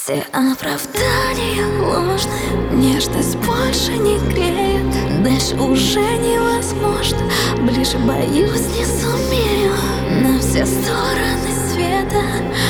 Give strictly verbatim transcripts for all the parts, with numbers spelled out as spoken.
Все оправдания ложные, нежность больше не греет. Дальше уже невозможно, ближе боюсь не сумею. На все стороны света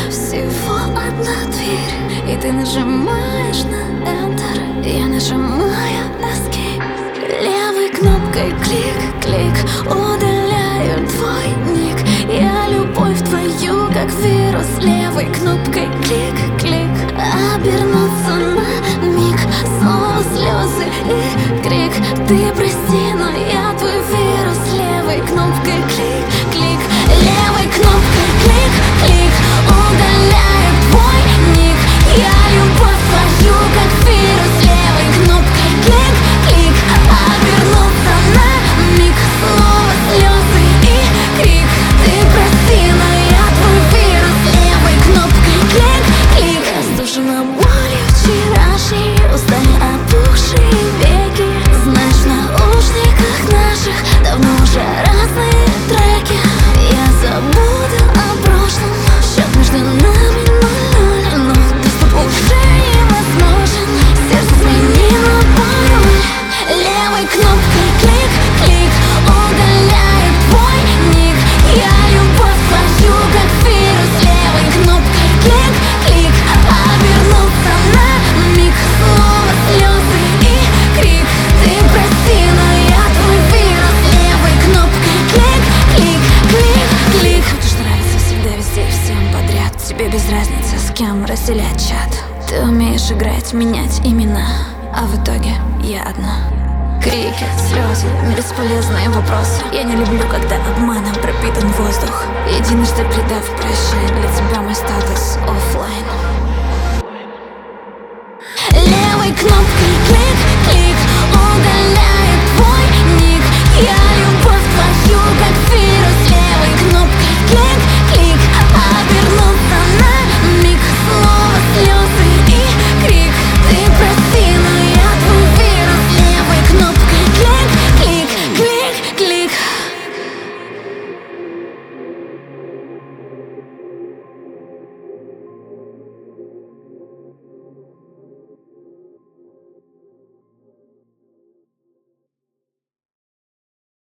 всего одна дверь, и ты нажимаешь на Enter, я нажимаю Escape. Левой кнопкой клик-клик, удаляю твой ник. Я любовь твою, как вирус. Левой кнопкой клик-клик, обернуться на миг. Снова слезы и крик. Ты прости, но я твой вирус. Левой кнопкой клик-клик, левой кнопкой клик-клик, удаляю твой ник. Я любовь твою, как вирус. Левой кнопкой клик-клик, обернуться на миг. Снова слезы и крик. Ты прости, но я твой вирус. Левой кнопкой клик-клик. Раздушена болью вчерашней, устали опухшие веки. Знаешь, в наушниках наших давно уже разные треки. Я забуду о прошлом, счет между нами ноль-ноль. Но доступ уже невозможен, сердце сменило пароль. Левой кнопкой клик-клик, удаляю твой ник. Я любовь твою, как вирус. Левой кнопкой клик-клик, обернуться на миг. Снова слезы и крик. Ты прости, но я твой вирус. Левой кнопкой клик-клик, клик-клик. Хочешь нравиться всегда, везде и всем подряд. Тебе без разницы, с кем разделять чат. Ты умеешь играть, менять имена, а в итоге я одна. Крики, слезы, бесполезные вопросы. Я не люблю, когда обманом пропитан воздух. Единожды предав, прощай, для тебя мой статус оффлайн. Левой кнопкой